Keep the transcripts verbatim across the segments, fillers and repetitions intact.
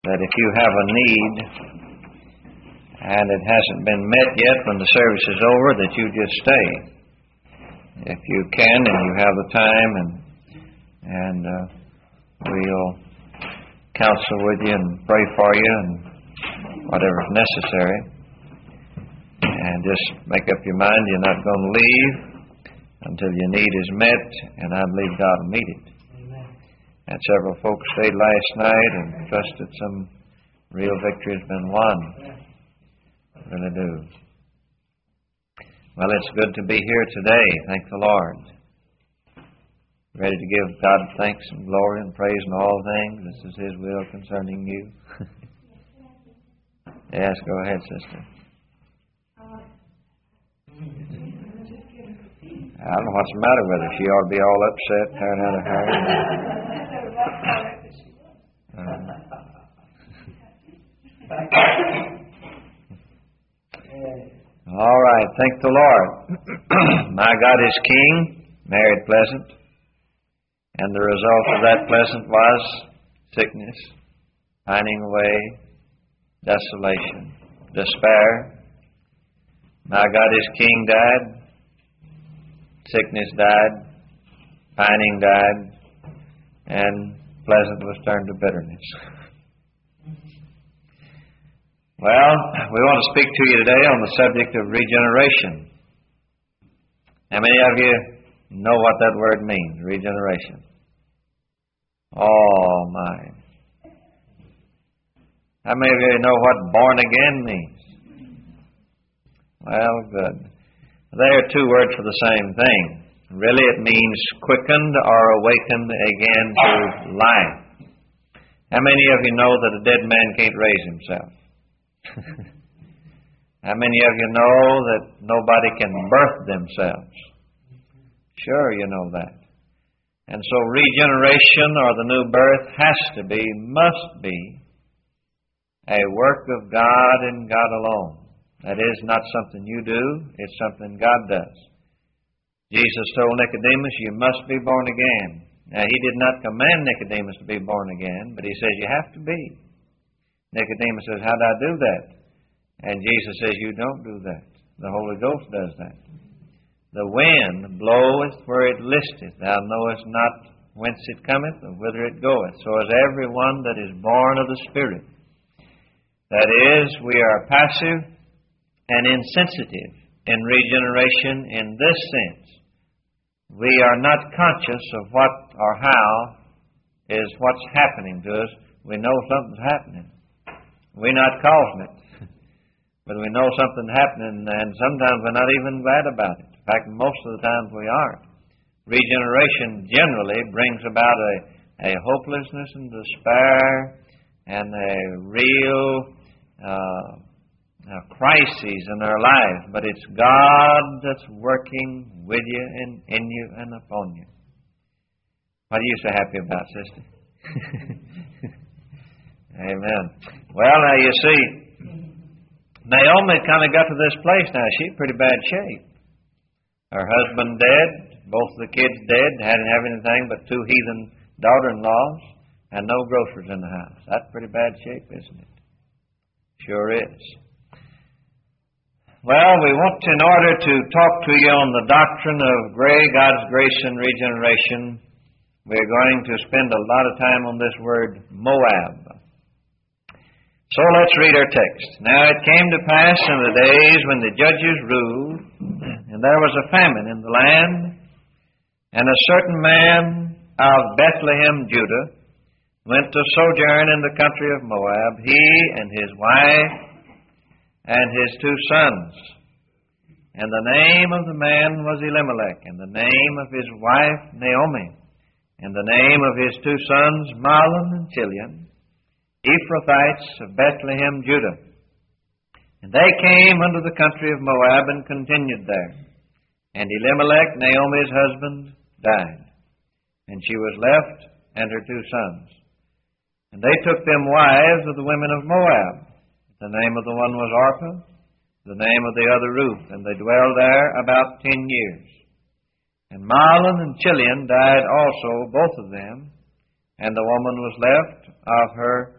that if you have a need and it hasn't been met yet when the service is over, that you just stay. If you can and you have the time, and and uh, we'll counsel with you and pray for you and whatever is necessary. And just make up your mind you're not going to leave until your need is met, and I believe God will meet it. Amen. And several folks stayed last night and trusted some real victory has been won. I really do. Well, it's good to be here today. Thank the Lord. Ready to give God thanks and glory and praise in all things. This is His will concerning you. Yes, go ahead, sister. I don't know what's the matter with her. She ought to be all upset, tearing out her hair. Uh, all right, thank the Lord. My God is King, married pleasant. And the result of that pleasant was sickness, pining away, desolation, despair. My God is King died. Sickness died, pining died, and pleasant was turned to bitterness. Well, we want to speak to you today on the subject of regeneration. How many of you know what that word means, regeneration? Oh, my. How many of you know what born again means? Well, good. They are two words for the same thing. Really, it means quickened or awakened again to life. How many of you know that a dead man can't raise himself? How many of you know that nobody can birth themselves? Sure, you know that. And so regeneration or the new birth has to be, must be, a work of God and God alone. That is not something you do, it's something God does. Jesus told Nicodemus, you must be born again. Now, He did not command Nicodemus to be born again, but He says you have to be. Nicodemus says, how do I do that? And Jesus says, you don't do that. The Holy Ghost does that. The wind bloweth where it listeth. Thou knowest not whence it cometh or whither it goeth. So is everyone that is born of the Spirit. That is, we are passive and insensitive in regeneration in this sense. We are not conscious of what or how is what's happening to us. We know something's happening. We're not causing it. But we know something's happening, and sometimes we're not even glad about it. In fact, most of the times we aren't. Regeneration generally brings about a, a hopelessness and despair and a real uh, Uh, crises in our lives, but it's God that's working with you and in you and upon you. What are you so happy about, sister? Amen. Well, now you see, Naomi kind of got to this place now. She's in pretty bad shape. Her husband dead, both the kids dead, hadn't have anything but two heathen daughter-in-laws, and no groceries in the house. That's pretty bad shape, isn't it? Sure is. Well, we want, in order to talk to you on the doctrine of God's grace and regeneration, we're going to spend a lot of time on this word Moab. So let's read our text. Now it came to pass in the days when the judges ruled, and there was a famine in the land, and a certain man of Bethlehem, Judah, went to sojourn in the country of Moab, he and his wife, and his two sons. And the name of the man was Elimelech, and the name of his wife Naomi, and the name of his two sons Mahlon and Chilion, Ephrathites of Bethlehem, Judah. And they came unto the country of Moab and continued there. And Elimelech, Naomi's husband, died, and she was left and her two sons. And they took them wives of the women of Moab. The name of the one was Orpah, the name of the other Ruth, and they dwelled there about ten years. And Mahlon and Chilion died also, both of them, and the woman was left of her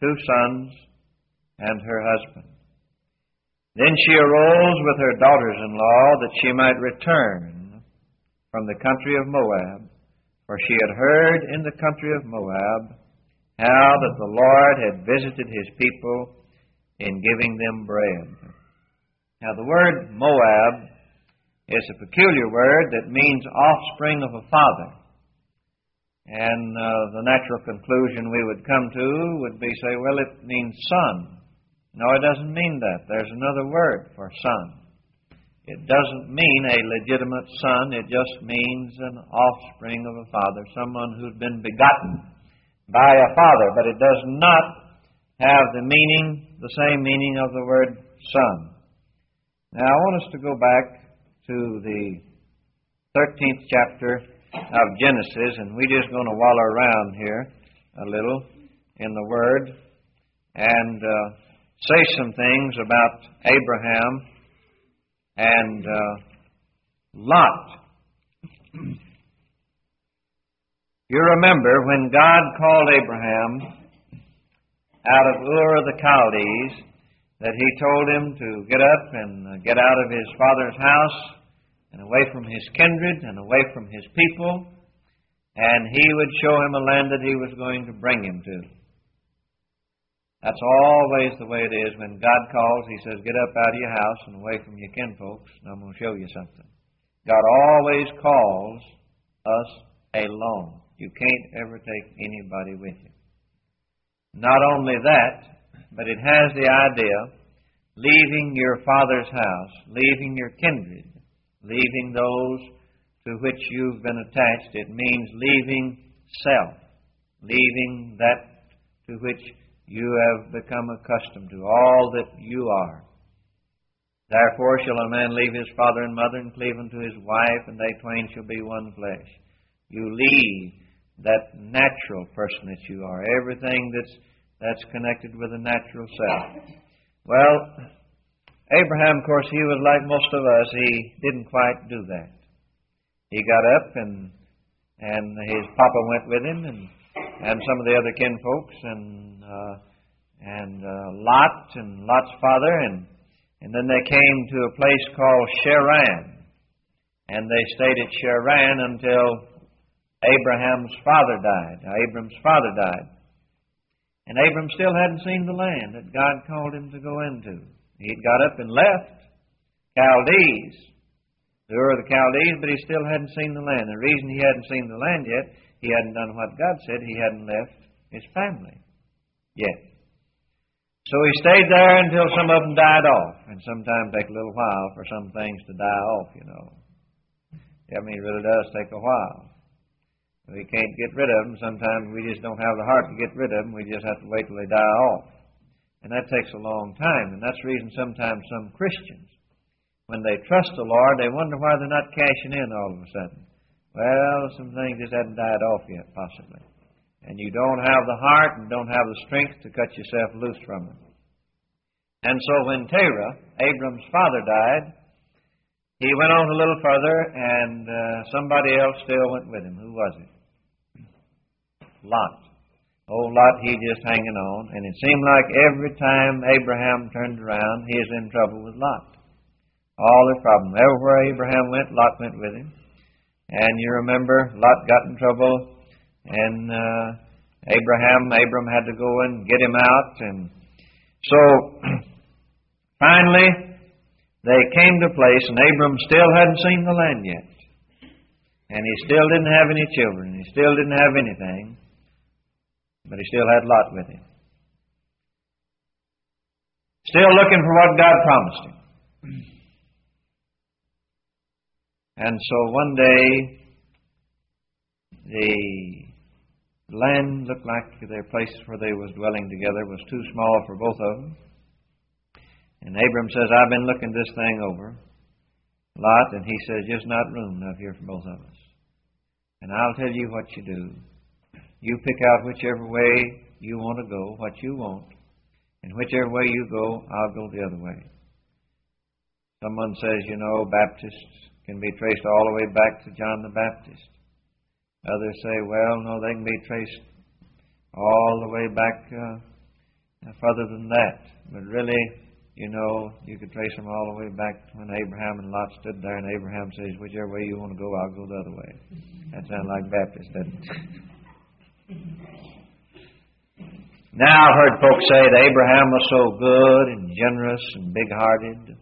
two sons, and her husband. Then she arose with her daughters-in-law that she might return from the country of Moab, for she had heard in the country of Moab how that the Lord had visited His people in giving them bread. Now the word Moab is a peculiar word that means offspring of a father. And uh, the natural conclusion we would come to would be, say, well, it means son. No, it doesn't mean that. There's another word for son. It doesn't mean a legitimate son. It just means an offspring of a father, someone who's been begotten by a father. But it does not have the meaning, the same meaning of the word son. Now, I want us to go back to the thirteenth chapter of Genesis, and we're just going to wallow around here a little in the Word and uh, say some things about Abraham and uh, Lot. You remember when God called Abraham out of Ur of the Chaldees, that He told him to get up and get out of his father's house and away from his kindred and away from his people, and He would show him a land that He was going to bring him to. That's always the way it is. When God calls, He says, get up out of your house and away from your kinfolks, and I'm going to show you something. God always calls us alone. You can't ever take anybody with you. Not only that, but it has the idea, leaving your father's house, leaving your kindred, leaving those to which you've been attached. It means leaving self, leaving that to which you have become accustomed to, all that you are. Therefore shall a man leave his father and mother and cleave unto his wife, and they twain shall be one flesh. You leave that natural person that you are, everything that's that's connected with the natural self. Well, Abraham, of course, he was like most of us. He didn't quite do that. He got up and and his papa went with him, and and some of the other kinfolks, and uh, and uh, Lot and Lot's father, and and then they came to a place called Sharan, and they stayed at Sharan until Abraham's father died. Now, Abram's father died. And Abram still hadn't seen the land that God called him to go into. He'd got up and left Chaldees, the Ur of the Chaldees, but he still hadn't seen the land. The reason he hadn't seen the land yet, he hadn't done what God said. He hadn't left his family yet. So he stayed there until some of them died off. And sometimes take a little while for some things to die off, you know. I mean, it really does take a while. We can't get rid of them. Sometimes we just don't have the heart to get rid of them. We just have to wait till they die off. And that takes a long time. And that's the reason sometimes some Christians, when they trust the Lord, they wonder why they're not cashing in all of a sudden. Well, some things just haven't died off yet, possibly. And you don't have the heart and don't have the strength to cut yourself loose from them. And so when Terah, Abram's father, died, he went on a little further, and uh, somebody else still went with him. Who was it? Lot. Old Lot, he just hanging on. And it seemed like every time Abraham turned around, he was in trouble with Lot. All the problem. Everywhere Abraham went, Lot went with him. And you remember, Lot got in trouble, and uh, Abraham, Abram had to go and get him out. And so, finally, they came to a place, and Abram still hadn't seen the land yet. And he still didn't have any children. He still didn't have anything. But he still had Lot with him. Still looking for what God promised him. And so one day, the land looked like their place where they was dwelling together was too small for both of them. And Abram says, I've been looking this thing over, Lot, and he says, just not room enough here for both of us. And I'll tell you what you do. You pick out whichever way you want to go, what you want, and whichever way you go, I'll go the other way. Someone says, you know, Baptists can be traced all the way back to John the Baptist. Others say, well, no, they can be traced all the way back uh, uh, further than that. But really, you know, you could trace them all the way back to when Abraham and Lot stood there, and Abraham says, whichever way you want to go, I'll go the other way. That sounds like Baptist, doesn't it? Now, I've heard folks say that Abraham was so good and generous and big-hearted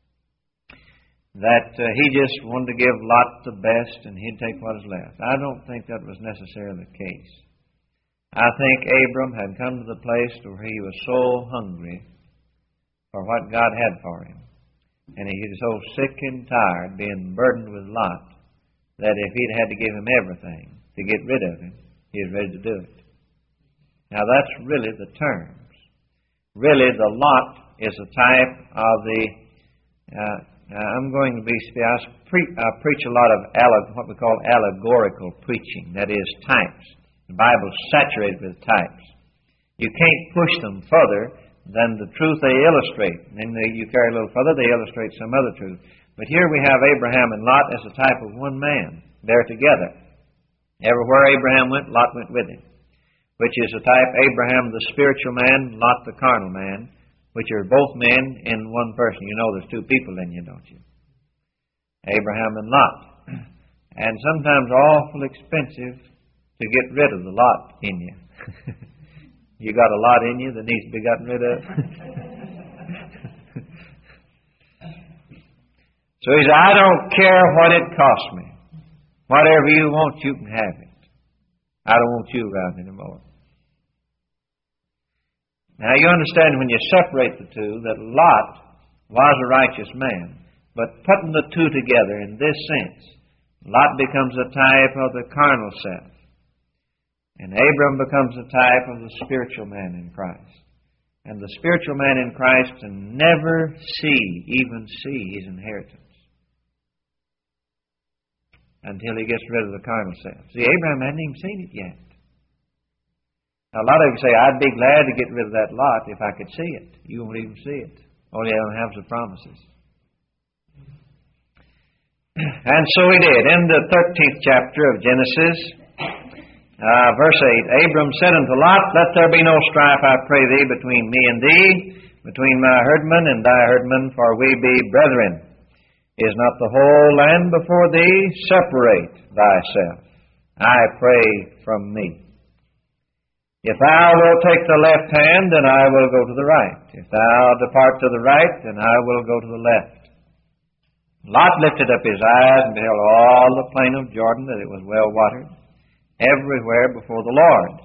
that uh, he just wanted to give Lot the best and he'd take what is left. I don't think that was necessarily the case. I think Abram had come to the place where he was so hungry for what God had for him, and he was so sick and tired being burdened with Lot that if he'd had to give him everything to get rid of him, he was ready to do it. Now that's really the terms. Really, the Lot is a type of the uh, Uh, I'm going to be, I, pre- I preach a lot of alle- what we call allegorical preaching, that is, types. The Bible's saturated with types. You can't push them further than the truth they illustrate. And then they, you carry a little further, they illustrate some other truth. But here we have Abraham and Lot as a type of one man. They're together. Everywhere Abraham went, Lot went with him, which is a type, Abraham the spiritual man, Lot the carnal man, which are both men in one person. You know there's two people in you, don't you? Abraham and Lot. And sometimes awful expensive to get rid of the Lot in you. You got a lot in you that needs to be gotten rid of. So he said, I don't care what it costs me. Whatever you want, you can have it. I don't want you around anymore. Now you understand when you separate the two that Lot was a righteous man, but putting the two together in this sense, Lot becomes a type of the carnal self, and Abram becomes a type of the spiritual man in Christ. And the spiritual man in Christ can never see, even see his inheritance until he gets rid of the carnal self. See, Abraham hadn't even seen it yet. Now, a lot of you say, I'd be glad to get rid of that Lot if I could see it. You won't even see it. All you have is the promises. And so he did. In the thirteenth chapter of Genesis, uh, verse eight, Abram said unto Lot, Let there be no strife, I pray thee, between me and thee, between my herdmen and thy herdmen, for we be brethren. Is not the whole land before thee? Separate thyself, I pray, from me. If thou wilt take the left hand, then I will go to the right. If thou depart to the right, then I will go to the left. Lot lifted up his eyes and beheld all the plain of Jordan, that it was well watered, everywhere before the Lord.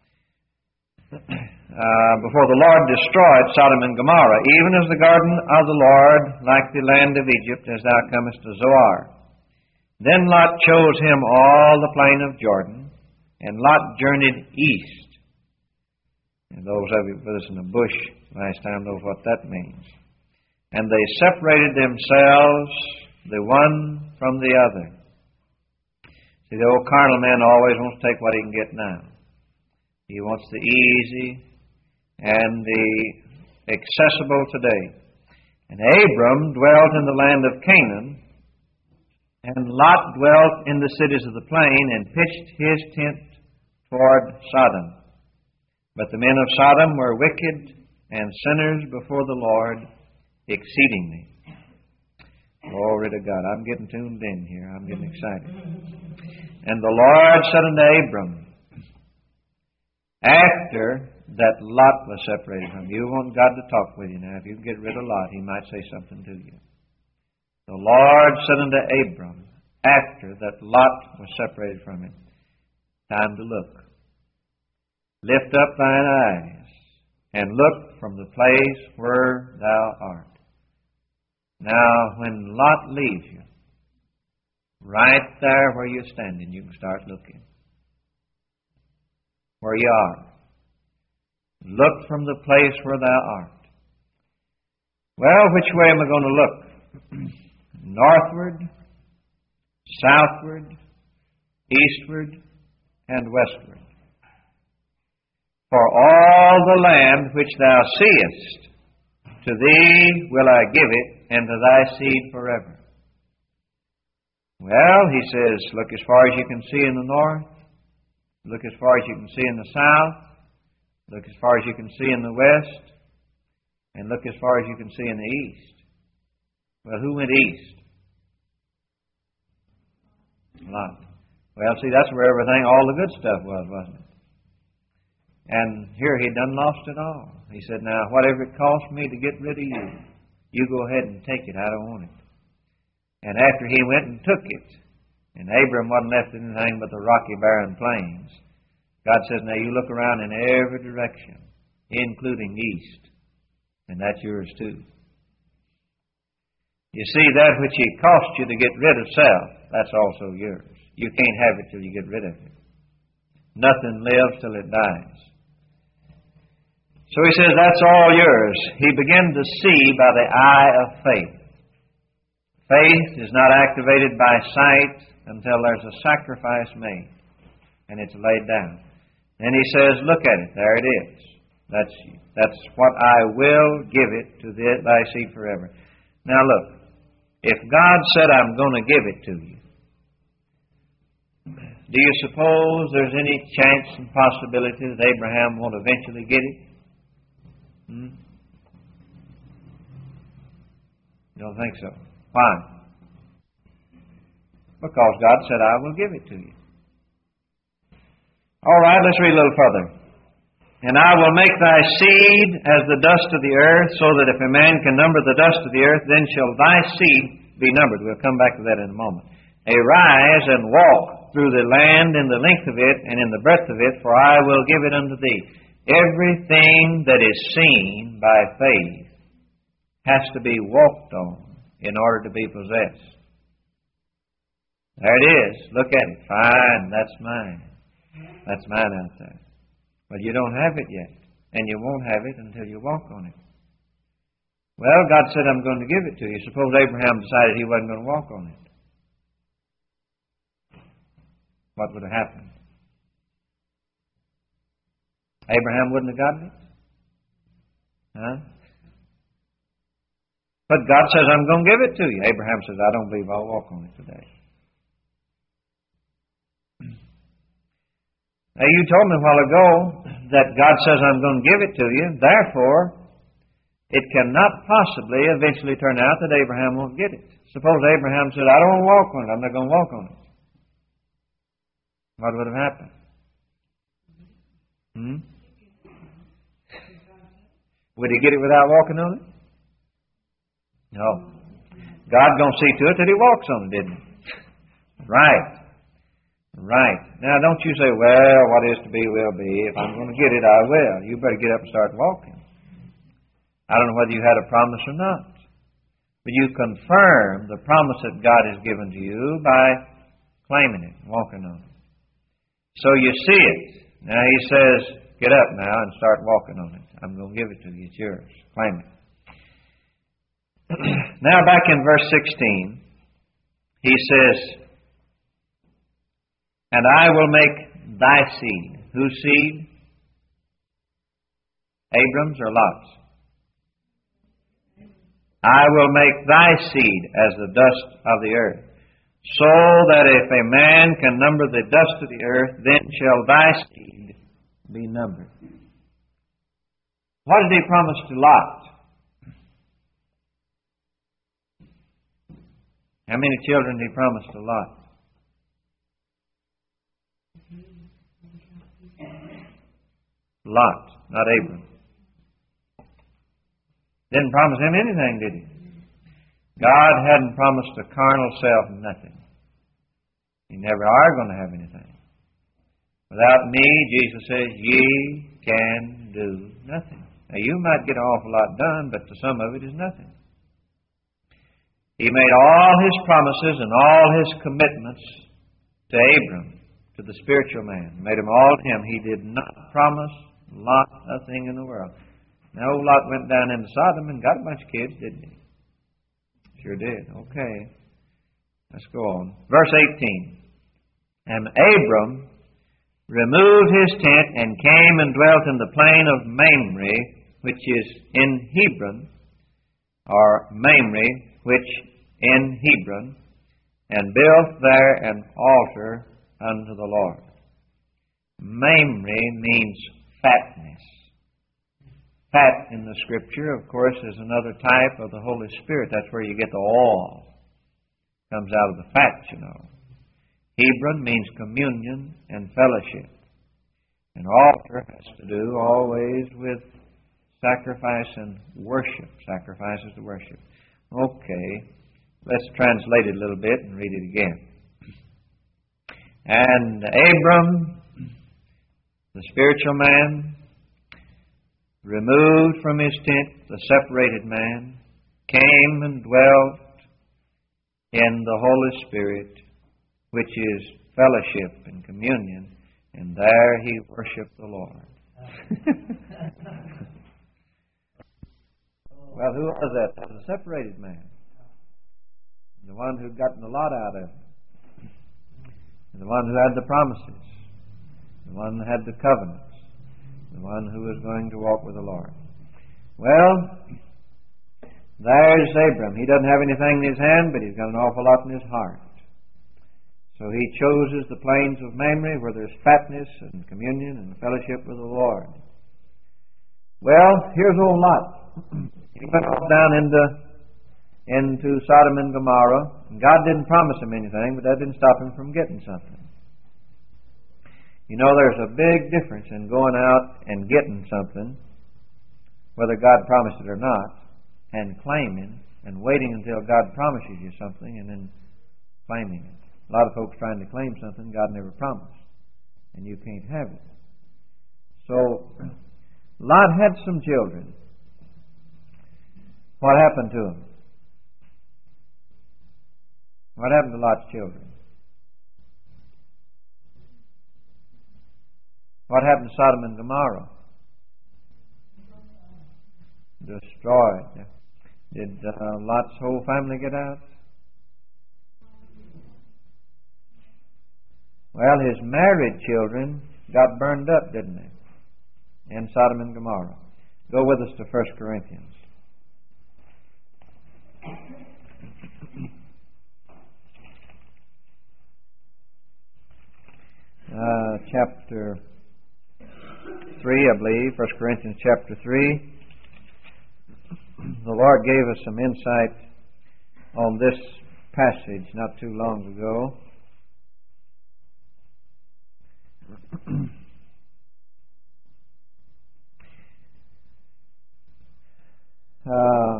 Uh, before the Lord destroyed Sodom and Gomorrah, even as the garden of the Lord, like the land of Egypt, as thou comest to Zoar. Then Lot chose him all the plain of Jordan, and Lot journeyed east. And those of you with us in the bush last time know what that means. And they separated themselves, the one from the other. See, the old carnal man always wants to take what he can get now. He wants the easy and the accessible today. And Abram dwelt in the land of Canaan, and Lot dwelt in the cities of the plain, and pitched his tent toward Sodom. But the men of Sodom were wicked and sinners before the Lord exceedingly. Glory to God. I'm getting tuned in here. I'm getting excited. And the Lord said unto Abram, after that Lot was separated from you, you want God to talk with you now. If you get rid of Lot, he might say something to you. The Lord said unto Abram, after that Lot was separated from him, time to look. Lift up thine eyes, and look from the place where thou art. Now, when Lot leaves you, right there where you're standing, you can start looking. Where you are. Look from the place where thou art. Well, which way am I going to look? Northward, southward, eastward, and westward. For all the land which thou seest, to thee will I give it, and to thy seed forever. Well, he says, look as far as you can see in the north, look as far as you can see in the south, Look as far as you can see in the west, and look as far as you can see in the east. Well, who went east? Lot. Well, see, that's where everything, all the good stuff was, wasn't it? And here he done lost it all. He said, now, whatever it cost me to get rid of you, you go ahead and take it. I don't want it. And after he went and took it, and Abram wasn't left with anything but the rocky, barren plains, God says, now you look around in every direction, including east, and that's yours too. You see, that which it cost you to get rid of self, that's also yours. You can't have it till you get rid of it. Nothing lives till it dies. So he says, that's all yours. He began to see by the eye of faith. Faith is not activated by sight until there's a sacrifice made and it's laid down. Then he says, look at it. There it is. That's, that's what I will give it to thee, thy seed forever. Now look, if God said, I'm going to give it to you, do you suppose there's any chance and possibility that Abraham won't eventually get it? Hmm? You don't think so? Why? Because God said, I will give it to you. All right, let's read a little further. And I will make thy seed as the dust of the earth, so that if a man can number the dust of the earth, then shall thy seed be numbered. We'll come back to that in a moment. Arise and walk through the land in the length of it and in the breadth of it, for I will give it unto thee. Everything that is seen by faith has to be walked on in order to be possessed. There it is. Look at it. Fine, that's mine. That's mine out there. But you don't have it yet, and you won't have it until you walk on it. Well, God said, I'm going to give it to you. Suppose Abraham decided he wasn't going to walk on it. What would have happened? Abraham wouldn't have gotten it? Huh? But God says, I'm going to give it to you. Abraham says, I don't believe I'll walk on it today. Now, you told me a while ago that God says, I'm going to give it to you. Therefore, it cannot possibly eventually turn out that Abraham won't get it. Suppose Abraham said, I don't want to walk on it. I'm not going to walk on it. What would have happened? Hmm? Would he get it without walking on it? No. God's going to see to it that he walks on it, didn't he? Right. Right. Now, don't you say, well, what is to be will be. If I'm going to get it, I will. You better get up and start walking. I don't know whether you had a promise or not. But you confirm the promise that God has given to you by claiming it, walking on it. So you see it. Now he says, get up now and start walking on it. I'm going to give it to you. It's yours. Claim it. Now back in verse sixteen, he says, and I will make thy seed. Whose seed? Abram's or Lot's? I will make thy seed as the dust of the earth, so that if a man can number the dust of the earth, then shall thy seed be numbered. What did he promise to Lot? How many children did he promise to Lot? Lot, not Abram. Didn't promise him anything, did he? God hadn't promised a carnal self nothing. You never are going to have anything. Without me, Jesus says, ye can do nothing. Now, you might get an awful lot done, but to some of it is nothing. He made all his promises and all his commitments to Abram, to the spiritual man. He made them all to him. He did not promise Lot a thing in the world. Now, old Lot went down into Sodom and got a bunch of kids, didn't he? Sure did. Okay. Let's go on. Verse eighteen. And Abram removed his tent and came and dwelt in the plain of Mamre, which is in Hebron, or Mamre, which in Hebron, and built there an altar unto the Lord. Mamre means fatness. fat in the Scripture, of course, is another type of the Holy Spirit. That's where you get the oil. Comes out of the fat, you know. Hebron means communion and fellowship. An altar has to do always with sacrifice and worship. Sacrifices to worship. Okay, let's translate it a little bit and read it again. And Abram, the spiritual man, removed from his tent the separated man, came and dwelt in the Holy Spirit, which is fellowship and communion, and there he worshiped the Lord. Well, who was that? That was a separated man. The one who'd gotten a lot out of it. The one who had the promises. The one who had the covenants. The one who was going to walk with the Lord. Well, there's Abram. He doesn't have anything in his hand, but he's got an awful lot in his heart. So he chooses the plains of Mamre where there's fatness and communion and fellowship with the Lord. Well, here's old Lot. He went off down into, into Sodom and Gomorrah. And God didn't promise him anything, but that didn't stop him from getting something. You know, there's a big difference in going out and getting something, whether God promised it or not, and claiming and waiting until God promises you something and then claiming it. A lot of folks trying to claim something God never promised, and you can't have it. So, Lot had some children. What happened to them? What happened to Lot's children? What happened to Sodom and Gomorrah? Destroyed. Did uh, Lot's whole family get out? Well, his married children got burned up, didn't they? In Sodom and Gomorrah. Go with us to First Corinthians. Uh, chapter three, I believe. First Corinthians chapter three. The Lord gave us some insight on this passage not too long ago. Uh,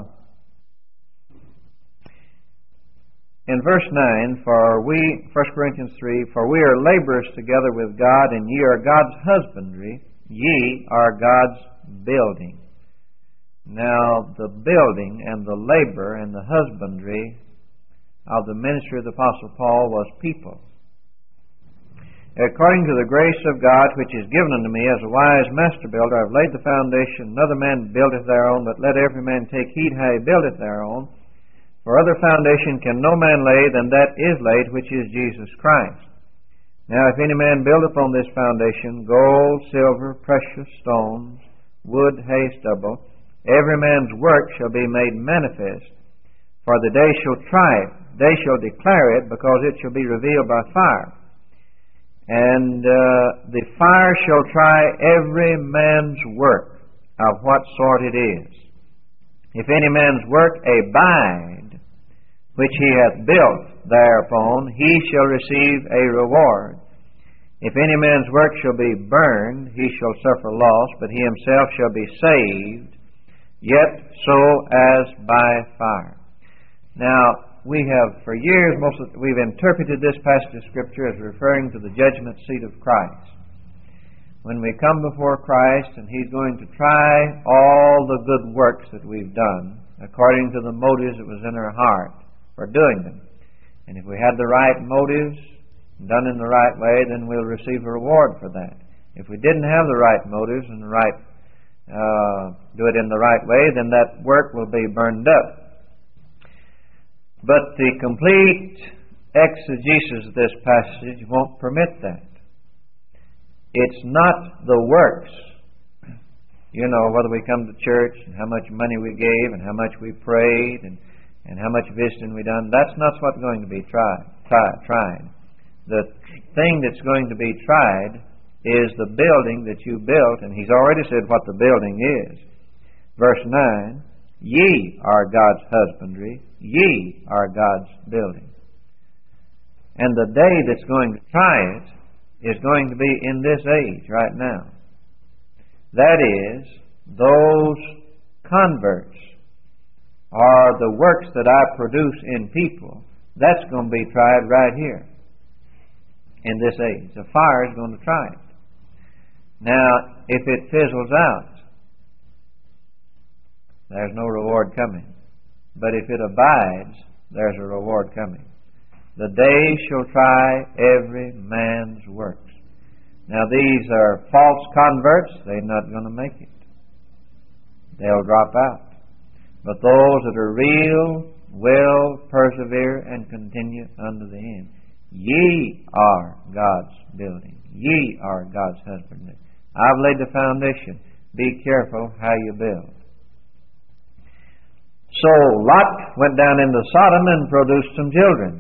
in verse nine, for we, First Corinthians three, for we are laborers together with God, and ye are God's husbandry, ye are God's building. Now, the building and the labor and the husbandry of the ministry of the Apostle Paul was people. According to the grace of God which is given unto me as a wise master builder, I have laid the foundation, another man buildeth thereon, but let every man take heed how he buildeth thereon. For other foundation can no man lay than that is laid, which is Jesus Christ. Now if any man build upon this foundation gold, silver, precious stones, wood, hay, stubble, every man's work shall be made manifest, for the day shall try it, they shall declare it, because it shall be revealed by fire. And uh, the fire shall try every man's work of what sort it is. If any man's work abide, which he hath built thereupon, he shall receive a reward. If any man's work shall be burned, he shall suffer loss, but he himself shall be saved, yet so as by fire. Now, we have, for years, most of, we've interpreted this passage of Scripture as referring to the judgment seat of Christ. When we come before Christ and He's going to try all the good works that we've done according to the motives that was in our heart for doing them. And if we had the right motives, done in the right way, then we'll receive a reward for that. If we didn't have the right motives and the right, uh, do it in the right way, then that work will be burned up. But the complete exegesis of this passage won't permit that. It's not the works, you know, whether we come to church and how much money we gave and how much we prayed and, and how much visiting we done. That's not what's going to be tried. Tried, tried. The thing that's going to be tried is the building that you built, and He's already said what the building is. Verse nine, ye are God's husbandry, ye are God's building. And the day that's going to try it is going to be in this age right now. That is, those converts or the works that I produce in people, that's going to be tried right here in this age. The fire is going to try it. Now, if it fizzles out, there's no reward coming. But if it abides, there's a reward coming. The day shall try every man's works. Now, these are false converts. They're not going to make it. They'll drop out. But those that are real will persevere and continue unto the end. Ye are God's building. Ye are God's husbandry. I've laid the foundation. Be careful how you build. So Lot went down into Sodom and produced some children.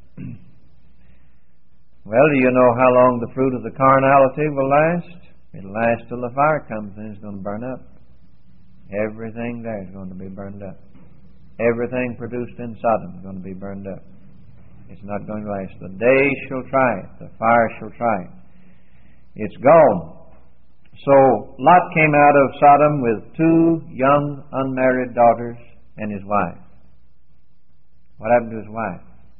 Well, do you know how long the fruit of the carnality will last? It'll last till the fire comes and it's going to burn up. Everything there is going to be burned up. Everything produced in Sodom is going to be burned up. It's not going to last. The day shall try it. The fire shall try it. It's gone. So Lot came out of Sodom with two young unmarried daughters and his wife. What happened to his wife?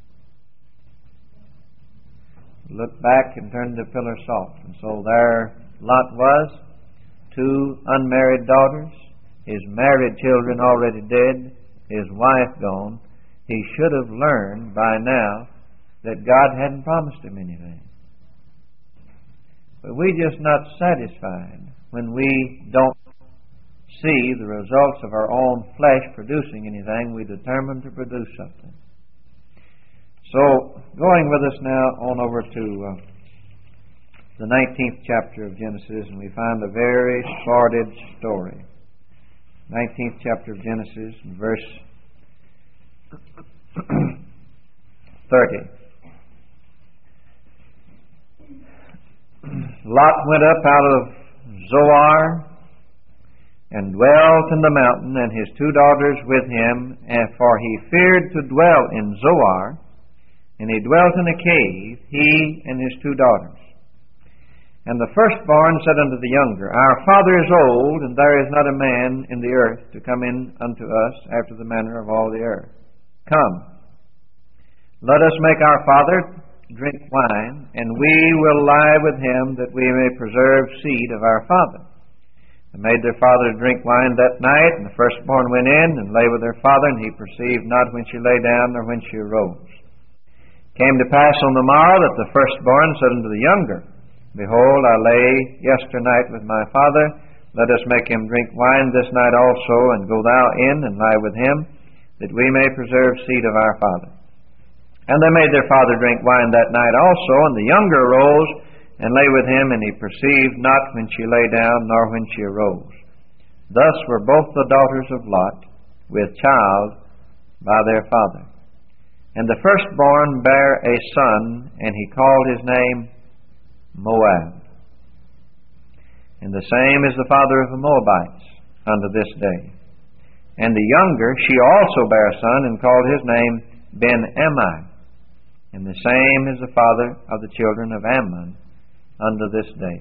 Looked back and turned the pillar salt. And so there Lot was, two unmarried daughters, his married children already dead, his wife gone. He should have learned by now that God hadn't promised him anything. But we're just not satisfied when we don't see the results of our own flesh producing anything. We determine to produce something. So, going with us now on over to uh, the nineteenth chapter of Genesis, and we find a very sordid story. nineteenth chapter of Genesis, verse thirty. Lot went up out of Zoar and dwelt in the mountain, and his two daughters with him, and for he feared to dwell in Zoar, and he dwelt in a cave, he and his two daughters. And the firstborn said unto the younger, Our father is old, and there is not a man in the earth to come in unto us after the manner of all the earth. Come, let us make our father drink wine, and we will lie with him, that we may preserve seed of our father. They made their father drink wine that night, and the firstborn went in and lay with their father, and he perceived not when she lay down nor when she arose. It came to pass on the morrow that the firstborn said unto the younger, Behold, I lay yesternight with my father. Let us make him drink wine this night also, and go thou in and lie with him, that we may preserve seed of our father. And they made their father drink wine that night also, and the younger arose and lay with him, and he perceived not when she lay down nor when she arose. Thus were both the daughters of Lot with child by their father. And the firstborn bare a son, and he called his name Moab. And the same is the father of the Moabites unto this day. And the younger, she also bare a son, and called his name Ben-Ammi. And the same is the father of the children of Ammon unto this day.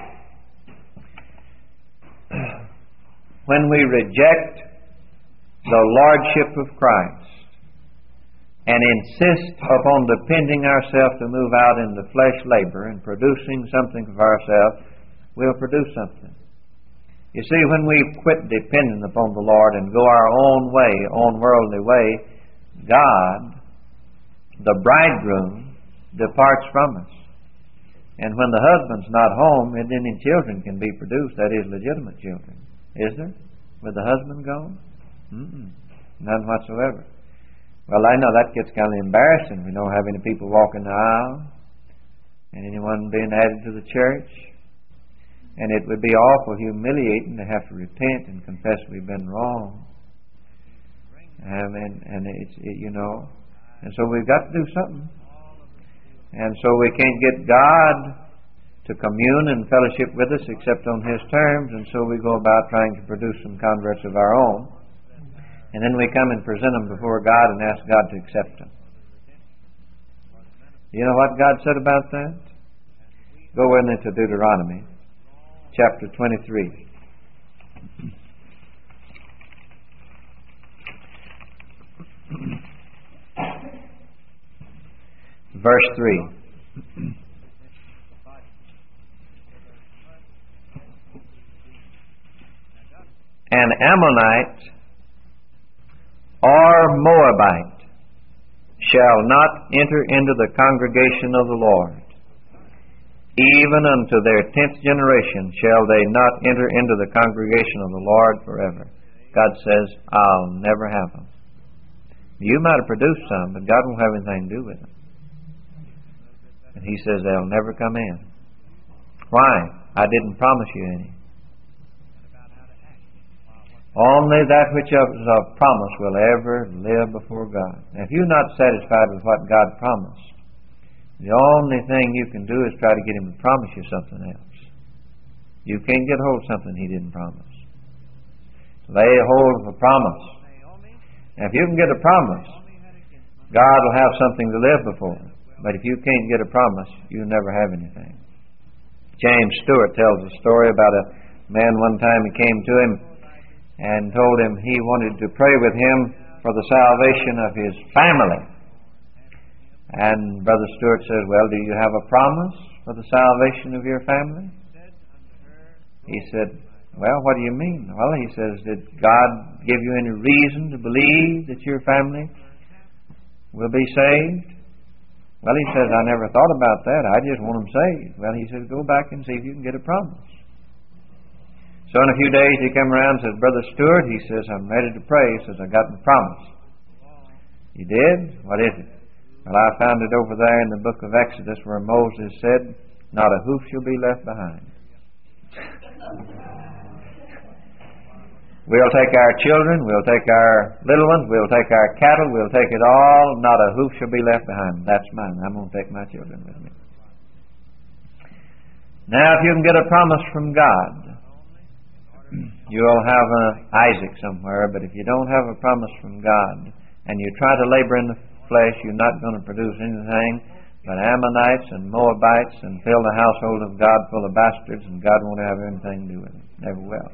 When we reject the lordship of Christ and insist upon depending ourselves to move out into flesh labor and producing something of ourselves, we'll produce something. You see, when we quit depending upon the Lord and go our own way, own worldly way, God, the bridegroom, departs from us. And when the husband's not home, then any children can be produced, that is, legitimate children. Is there? With the husband gone? Mm-mm. None whatsoever. Well, I know that gets kind of embarrassing. We don't have any people walking the aisle and anyone being added to the church. And it would be awful humiliating to have to repent and confess we've been wrong. Um, and and it's, it, you know, and so we've got to do something. And so we can't get God to commune and fellowship with us except on His terms, and so we go about trying to produce some converts of our own. And then we come and present them before God and ask God to accept them. You know what God said about that? Go with me to Deuteronomy chapter twenty-three. Verse three. An Ammonite or Moabite shall not enter into the congregation of the Lord. Even unto their tenth generation shall they not enter into the congregation of the Lord forever. God says, I'll never have them. You might have produced some, but God won't have anything to do with them. And He says they'll never come in. Why? I didn't promise you any. Only that which is of promise will ever live before God. Now, if you're not satisfied with what God promised, the only thing you can do is try to get Him to promise you something else. You can't get hold of something He didn't promise. Lay hold of a promise. Now, if you can get a promise, God will have something to live before. But if you can't get a promise, you'll never have anything. James Stewart tells a story about a man one time who came to him and told him he wanted to pray with him for the salvation of his family. And Brother Stewart says, well, do you have a promise for the salvation of your family? He said, well, what do you mean? Well, he says, did God give you any reason to believe that your family will be saved? Well, he says, I never thought about that. I just want them saved. Well, he says, go back and see if you can get a promise. So in a few days he came around and says, Brother Stewart, he says, I'm ready to pray. He says, I got the promise. You did? What is it? Well, I found it over there in the book of Exodus where Moses said, not a hoof shall be left behind. We'll take our children, we'll take our little ones, we'll take our cattle, we'll take it all, not a hoof shall be left behind. That's mine. I'm going to take my children with me. Now, if you can get a promise from God, you'll have an Isaac somewhere, but if you don't have a promise from God and you try to labor in the flesh, you're not going to produce anything but Ammonites and Moabites and fill the household of God full of bastards, and God won't have anything to do with it. Never will.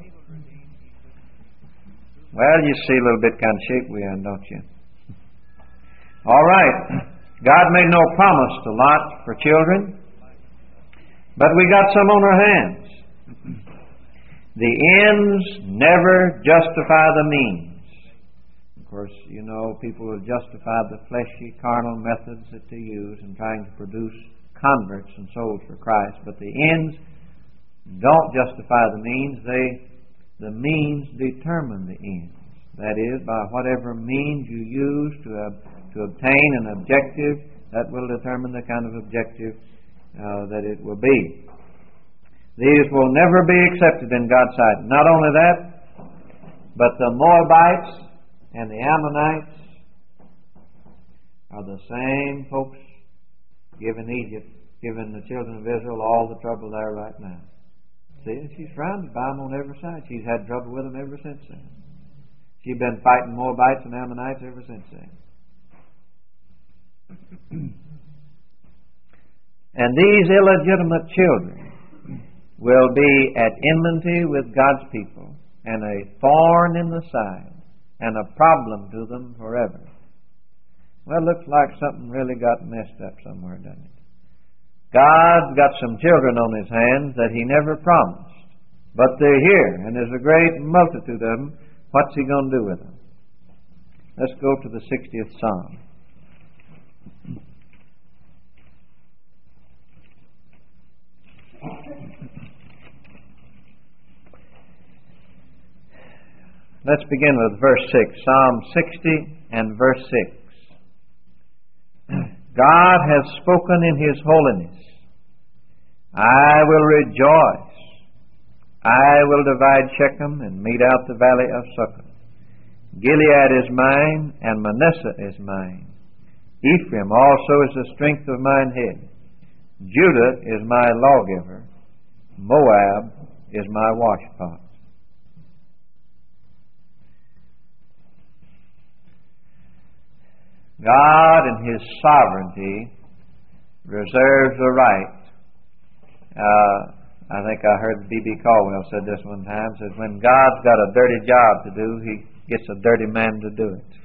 Well, you see a little bit kind of shape we are, don't you? All right. God made no promise to Lot for children, but we got some on our hands. The ends never justify the means. Of course, you know, people will justify the fleshy, carnal methods that they use in trying to produce converts and souls for Christ. But the ends don't justify the means. They, the means determine the ends. That is, by whatever means you use to, uh, to obtain an objective, that will determine the kind of objective uh, that it will be. These will never be accepted in God's sight. Not only that, but the Moabites and the Ammonites are the same folks giving Egypt, giving the children of Israel all the trouble there right now. See, she's surrounded by them on every side. She's had trouble with them ever since then. She's been fighting Moabites and Ammonites ever since then. And these illegitimate children will be at enmity with God's people and a thorn in the side and a problem to them forever. Well, it looks like something really got messed up somewhere, doesn't it? God's got some children on His hands that He never promised, but they're here, and there's a great multitude of them. What's He going to do with them? Let's go to the sixtieth Psalm. Let's begin with verse six. Psalm sixty and verse six. God has spoken in His holiness. I will rejoice. I will divide Shechem and mete out the valley of Succoth. Gilead is mine, and Manasseh is mine. Ephraim also is the strength of mine head. Judah is my lawgiver. Moab is my washpot. God in His sovereignty reserves the right. Uh, I think I heard B B Caldwell said this one time, says when God's got a dirty job to do, He gets a dirty man to do it.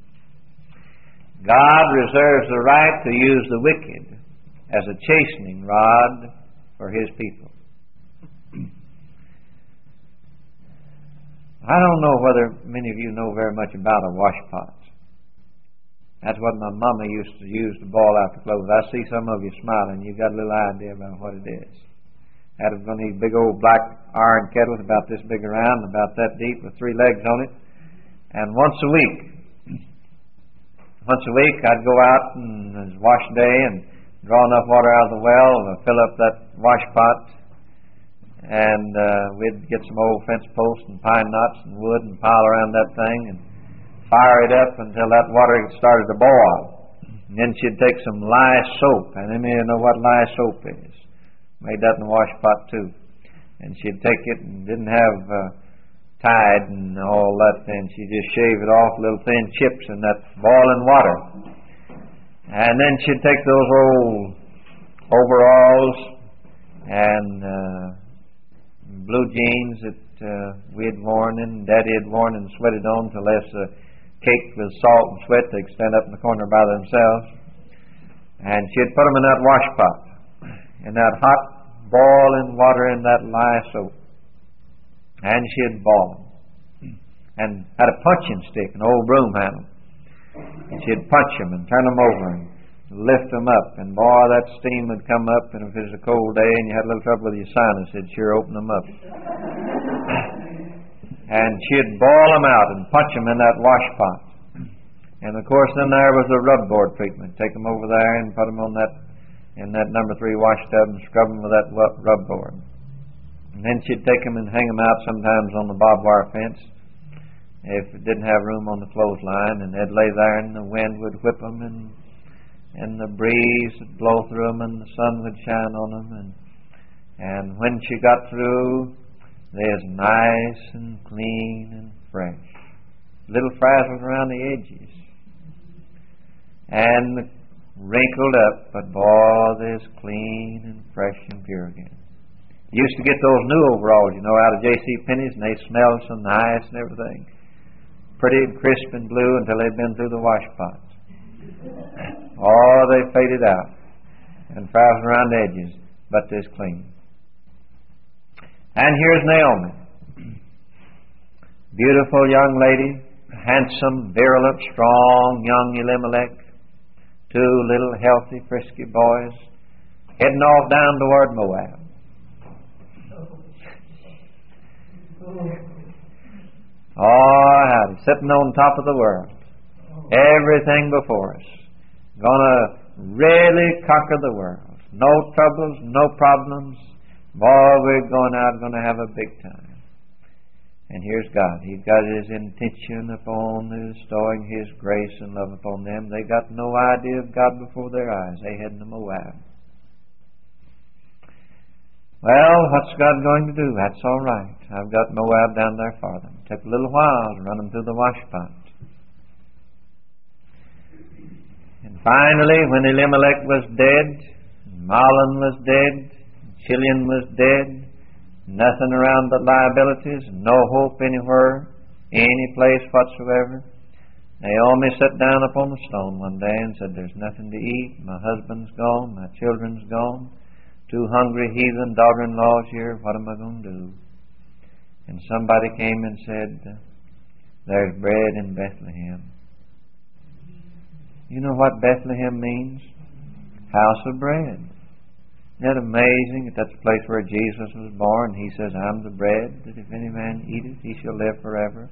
God reserves the right to use the wicked as a chastening rod for His people. I don't know whether many of you know very much about a washpot. That's what my mama used to use to boil out the clothes. I see some of you smiling. You've got a little idea about what it is. That was one of these big old black iron kettles about this big around, about that deep, with three legs on it. And once a week, once a week I'd go out and it was wash day and draw enough water out of the well to fill up that wash pot. And uh, we'd get some old fence posts and pine knots and wood and pile around that thing and fire it up until that water started to boil. And then she'd take some lye soap. And any of you know what lye soap is? Made that in the wash pot too. And she'd take it and didn't have uh, Tide and all that then. She'd just shave it off little thin chips in that boiling water. And then she'd take those old overalls and uh, blue jeans that uh, we had worn and Daddy had worn and sweated on till there's uh, caked with salt and sweat. They'd stand up in the corner by themselves. And she'd put them in that wash pot, in that hot boiling water in that lye soap. And she'd boil them. And had a punching stick, an old broom handle. And she'd punch them and turn them over and lift them up. And boy, that steam would come up, and if it was a cold day and you had a little trouble with your sinus, it'd sure open them up. And she'd boil them out and punch them in that wash pot. And of course then there was the rub board treatment. Take them over there and put them on that in that number three wash tub and scrub them with that rub board. And then she'd take them and hang them out sometimes on the barbed wire fence if it didn't have room on the clothesline, and they'd lay there and the wind would whip them and and the breeze would blow through them and the sun would shine on them, and and when she got through, they was nice and clean and fresh. Little frazzles around the edges. And wrinkled up, but boy, they's clean and fresh and pure again. You used to get those new overalls, you know, out of J C Penney's, and they smelled so nice and everything. Pretty and crisp and blue until they'd been through the wash pot. Oh, they faded out and frazzled around the edges, but they's clean. And here's Naomi. Beautiful young lady, handsome, virulent, strong young Elimelech. Two little healthy, frisky boys heading off down toward Moab. Oh, howdy, sitting on top of the world. Everything before us. Gonna really conquer the world. No troubles, no problems. Boy, we're going out, going to have a big time. And here's God. He's got His intention upon bestowing His grace and love upon them. They got no idea of God before their eyes. They heading to Moab. Well, what's God going to do? That's all right. I've got Moab down there for them. Took a little while to run them through the wash pot. And finally, when Elimelech was dead, Mahlon was dead, Chilion was dead, nothing around but liabilities, no hope anywhere, any place whatsoever. Naomi sat down upon the stone one day and said, there's nothing to eat. My husband's gone. My children's gone. Two hungry heathen daughter-in-laws here. What am I going to do? And somebody came and said, there's bread in Bethlehem. You know what Bethlehem means? House of bread. Isn't that amazing? That's the place where Jesus was born. He says, I'm the bread that if any man eat it, he shall live forever.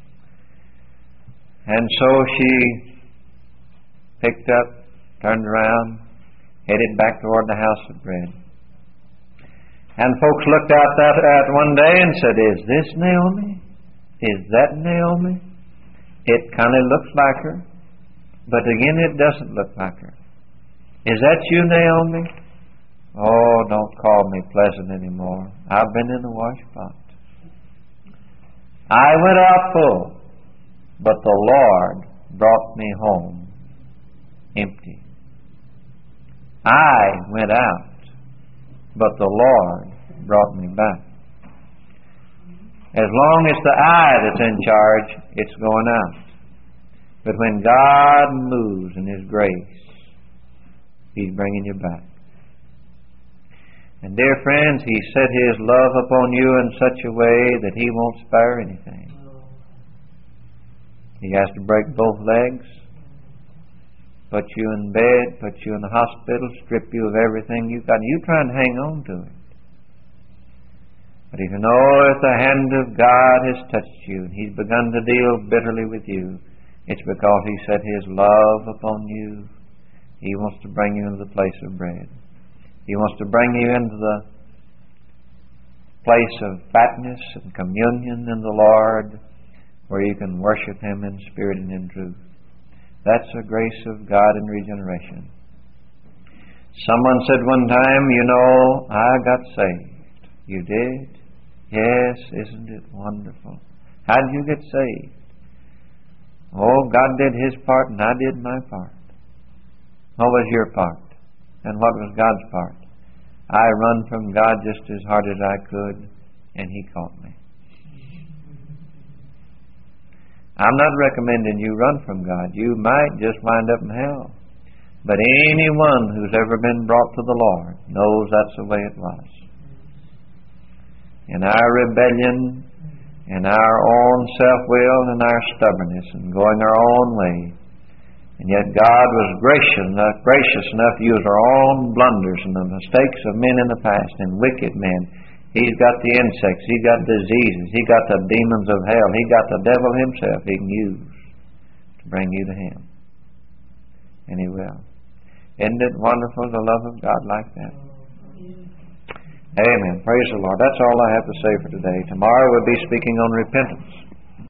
And so she picked up, turned around, headed back toward the house of bread. And folks looked out that at one day and said, is this Naomi? Is that Naomi? It kind of looks like her, but again it doesn't look like her. Is that you, Naomi? Oh, don't call me pleasant anymore. I've been in the wash pot. I went out full, but the Lord brought me home empty. I went out, but the Lord brought me back. As long as the I that's in charge, it's going out. But when God moves in His grace, He's bringing you back. And dear friends, He set His love upon you in such a way that He won't spare anything. He has to break both legs, put you in bed, put you in the hospital, strip you of everything you've got. You try and hang on to it. But if you know if the hand of God has touched you and He's begun to deal bitterly with you, it's because He set His love upon you. He wants to bring you into the place of bread. He wants to bring you into the place of fatness and communion in the Lord, where you can worship Him in spirit and in truth. That's the grace of God in regeneration. Someone said one time, you know, I got saved. You did? Yes, isn't it wonderful? How did you get saved? Oh, God did His part and I did my part. What was your part? And what was God's part? I run from God just as hard as I could, and He caught me. I'm not recommending you run from God. You might just wind up in hell. But anyone who's ever been brought to the Lord knows that's the way it was. In our rebellion, in our own self-will, and our stubbornness, and going our own way. And yet God was gracious enough, gracious enough to use our own blunders and the mistakes of men in the past and wicked men. He's got the insects. He's got diseases. He's got the demons of hell. He's got the devil himself He can use to bring you to Him. And He will. Isn't it wonderful, the love of God like that? Amen. Praise the Lord. That's all I have to say for today. Tomorrow we'll be speaking on repentance.